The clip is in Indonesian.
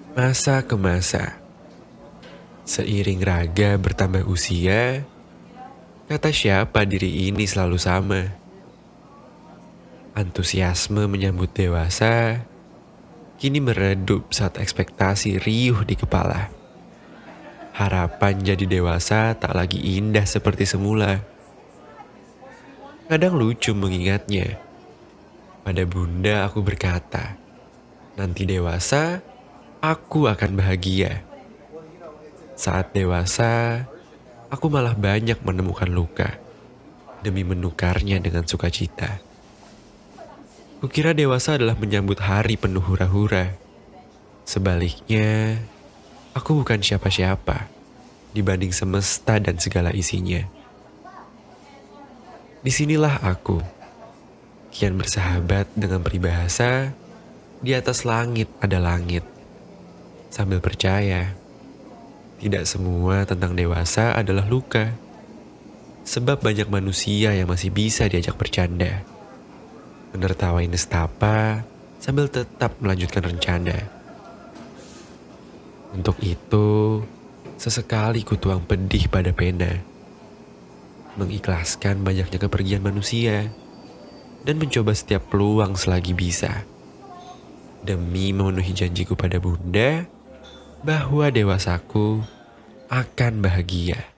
Masa ke masa, seiring raga bertambah usia, kata siapa diri ini selalu sama. Antusiasme menyambut dewasa, kini meredup saat ekspektasi riuh di kepala. Harapan jadi dewasa tak lagi indah seperti semula. Kadang lucu mengingatnya. Pada bunda aku berkata, nanti dewasa, aku akan bahagia. Saat dewasa, aku malah banyak menemukan luka demi menukarnya dengan sukacita. Kukira dewasa adalah menyambut hari penuh hura-hura. Sebaliknya, aku bukan siapa-siapa dibanding semesta dan segala isinya. Disinilah aku, kian bersahabat dengan peribahasa, di atas langit ada langit. Sambil percaya, tidak semua tentang dewasa adalah luka. Sebab banyak manusia yang masih bisa diajak bercanda, menertawai nestapa sambil tetap melanjutkan rencana. Untuk itu, sesekali kutuang pedih pada pena, mengikhlaskan banyaknya kepergian manusia, dan mencoba setiap peluang selagi bisa, demi memenuhi janjiku pada bunda bahwa dewasaku akan bahagia.